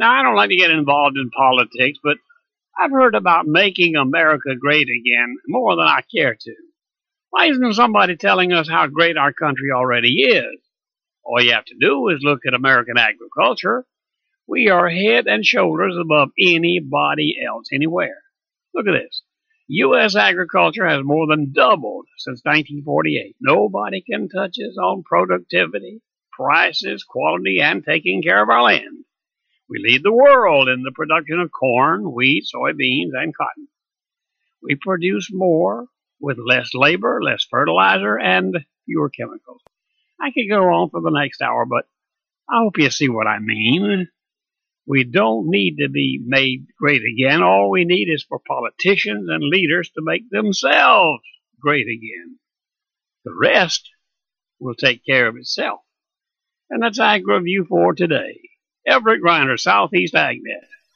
Now, I don't like to get involved in politics, but I've heard about making America great again more than I care to. Why isn't somebody telling us how great our country already is? All you have to do is look at American agriculture. We are head and shoulders above anybody else anywhere. Look at this. U.S. agriculture has more than doubled since 1948. Nobody can touch us on productivity, prices, quality, and taking care of our land. We lead the world in the production of corn, wheat, soybeans, and cotton. We produce more with less labor, less fertilizer, and fewer chemicals. I could go on for the next hour, but I hope you see what I mean. We don't need to be made great again. All we need is for politicians and leaders to make themselves great again. The rest will take care of itself. And that's Ag Review for today. Everett Griner, Southeast AgNet.